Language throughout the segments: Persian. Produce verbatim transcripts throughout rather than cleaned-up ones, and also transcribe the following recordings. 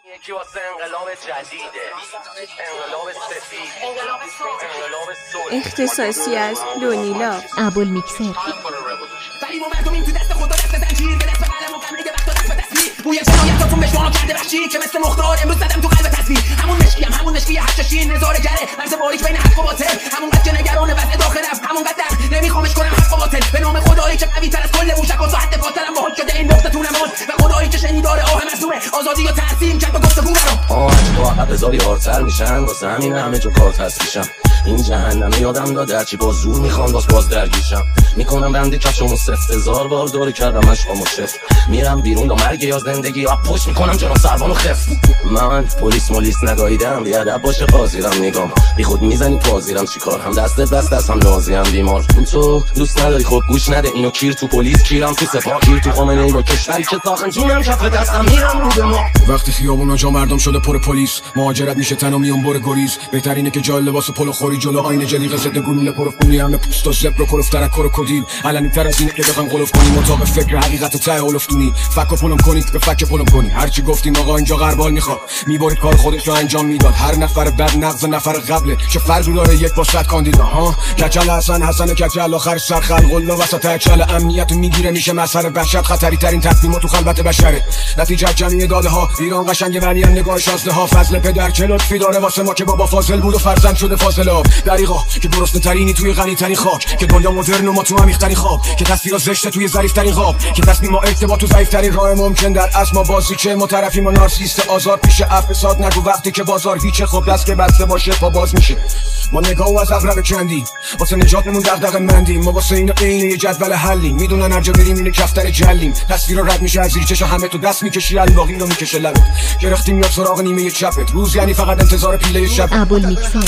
یکی واسه انقلاب جدیده، انقلاب سفید، انقلاب صلح. اختصاصی از لونیلا ابوالمیکسر. ولی ما مردمیم تو دست خدا، دست زنجیر به دست قلم و قمه وقت و دست به تصویر. بوی جنایتاتون به شما کرده وحشی که مثل مختار امروز زدم تو قلب تصویر. همون مشکیم، همون مشکی هشتاشین نظاره گره، مرز باریک بین حق و باطل. همون قد که نگران وضع داخل رفت، همون قد در نمیخوامش کنم حق و باطل. به نام خدایی که قوی تر از کل موشک و ساعت دفاعترم باهات شده این نقطه تو نماز. و خدایی که شنیدار آه مظلومه، آزادی و تحسین کرد با گفتگو برام. آهنگ تو عقب بذاری هارتر میشن، واسه همین همه جو کار تسلیشم. این جهنم یادم داد هرچی با زور میخوام باز باز درگیشم. میکنم بنده کفشمو سفت، هزار بار دور کردم عشقامو شفت. میرم بیرون دا مرگ یا زندگی آب پشت میکنم جناب سروانو خف. من پلیس مولیس نگاهیدم، بیادب باشه قاضیرم نگام. بی خود میزنی پازیرم چیکار، هم دست دست دست هم نازیم بیمار. تو دوست نداری خب گوش نده اینو، کیر تو پلیس کیرم تو سپاه، کیر تو خامنه ای با کشوری که ساخن جونم کف دستم میرم رو به ما. وقتی خیابونا جا مردم شده پر پلیس، مهاجرت میشه تنها میون بر گریز. بهترینه که جای لباس پلو خوری جلو آینه جلیقه ضد گلوله پروفونی هم پوست و زبر و کلوف ترک و کدیل. علنی تر از اینه که بخوام قلوف کنی مطابق فکر حقیقت ته اولفتونی. فک و پلم کنید که فک پلم کنی. هرچی گفتیم آقا اینجا غربال میخواد، میبرید کار خودش رو انجام میداد. هر نفر بد نقض نفر قبله، چه فرقی داره یک با صد کاندیدا ها. کچل حسن حسن کچل آخر سر خلق الله وسط کچل امنیت میگیره میشه مسخره بشر. خطری ترین تصمیمات تو خلوت بشره، نتیجه جمعی داده ها. ایران قشنگ ولی هم نگاه شازده ها. فضل پدر چه لطفی داره واسه ما که بابا فاضل بود و فرزند شده فاضل آب. دریغا که درست ترینی توی غنی ترین خاک، که دنیا مدرن و ما تو عمیق ترین خواب، که تصویر زشت توی ظریف ترین خواب، که تصمیم ما ارتباط تو ضعیف ترین راه ممکن. در اصل ما بازی چه ما طرفی ما نارسیست آزار پیش اف فساد نگو وقتی که بازار هیچه. خب دست که بسته باشه پا باز میشه. ما نگاهو از اغرب کندیم واسه نجاتمون دغدغه مندیم. ما واسه اینا عین یه جدول حلیم، میدونن هر جا بریم اینه کفتر جلیم. تصویر رد میشه از زیر چشم همه تو دست میکشی الباقی رو میکشه لبت. گرفتیم یا سراغ نیمه چپت، روز یعنی فقط انتظار پیله شب. ابوالمیکسر.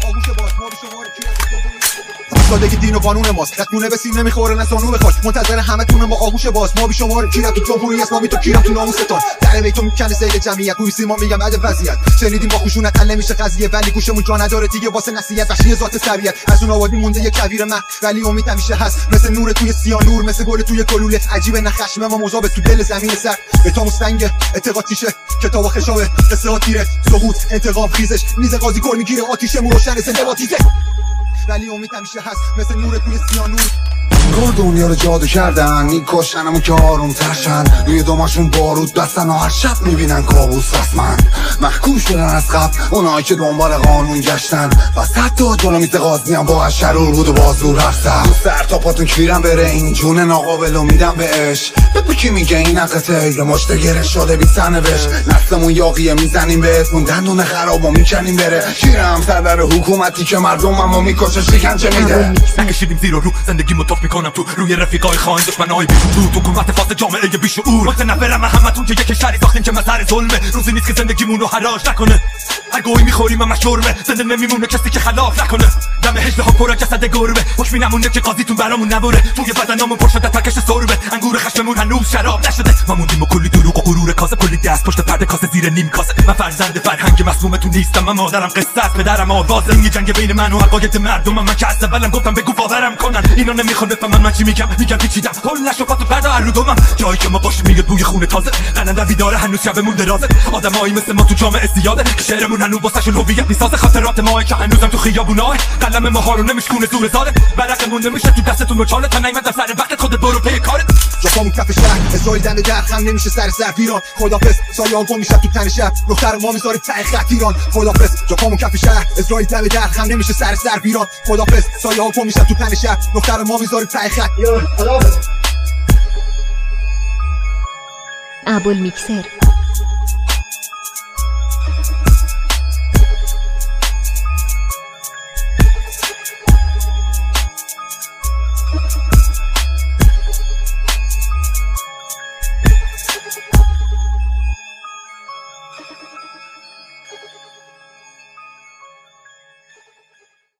سادگی دین و قانون ماست، رتونه به سیم نمیخوره نه زانو بخواد. منتظر همتون با آغوش باز. ما بی شمار کیرم تو جمهوری اسلامی، تو کیرم تو ناموستان. در بیتو میکنه سیل جمعیت، روی سیما میگم عد وضعیت. شنیدیم با خشونت حل نمیشه قضیه، ولی گوشمون جا نداره دیگه واسه نصیحت. وحشی ذات طبیعت از اون آوادی مونده یه کویر من، ولی امید همیشه هست مثل نور توی سیاه نور، مثل گل توی گلوله. عجیبه نه خشم ما مذاب تو دل زمین سر. به تا مستنگ اعتقاد تیشه کتاب و خشابه، قصه ها تیره سقوط انتقام خیزش. میز قاضی گل میگیره آتیشمون روشن زنده با تیزه، ولی امید همیشه هست مثل نور توی سیاه نور. کار دنیا رو جادو کردن، میکشنمو که آروم ترشن. روی دوماشون بارود بستن و هر شب میبینن کابوس رسمن. محکوم شدن از قبل اونایی که دنبال قانون گشتن، بس حتی جلو میز قاضی هم با شرور بود و بازور هستن. سر تا پاتون کیرم بره این جون ناقابل و میدم بهش. بگو کی میگه این حقته یه مشت گره شده بی سرنوشت. نسلمون یاقیه میزنیم بهتون دندون خراب و میکنیم بره. کیرم سر در حکومتی که مردممو میکشه شکنجه میده. نکشیدیم زیر و رو زندگی مطاف میکنم تو روی رفیقای خائن دشمنای بی تو حکومت فاسد جامعه بیشعور. متنفرم همتون که یک شهری ساختیم که مظهر ظلمه. روزی نیست که زندگیمون رو حراج نکنه. هر گویی میخوریم اما شرمه، زنده نمیمونه کسی که خلاف نکنه. دم هجله ها پر جسد گربه، حکمی نمونه که قاضیتون برامون نبره. توی بدنامون پر شده ترکش سربه، انگور خشممون هنوز شراب نشده. ما موندیم و کلی دروغ و غرور کاسه، کلی دست پشت پرده کاسه زیر نیم کاسه. من فرزند فرهنگ مسمومتون نیستم، من مادرم قصه است، پدرم آوازه. این جنگ بین من و عقاید مردمم. من که از اولم گفتم بگو باورم کنن، اینا نمیخوان بفهمن من چی میگم. میگم پیچیدم کلش و پاتو پردا هر رو دومم. جایی که ما باشیم میاد بوی خونه تازه. قلندر بیداره هنوز شبمون درازه. آدمایی مثل ما تو جامعه زیاده که شعرمون هنوز واسهشون هویت میسازه. خاطرات ما که هنوزم تو خیابوناه، قلم ما ها رو نمیشکونه زور زاده. برقمون نمیشه تو دستتون و چاله. تا نیومد در سر وقتت خودت برو پی کارت. جاپامون کف شهر اسرائیل دم در خم نمیشه سر سر ایران. خدافظ سایه‌ها گم میشه تو تن شب، دختر ما میذاره ته خط ایران. خدافظ جاپامون کف شهر اسرائیل دم در خم نمیشه سر سر ایران. خدافظ سایه‌ها گم میشه تو تن شب، دختر ما میذاره ته خط ایران. ابوالمیکسر.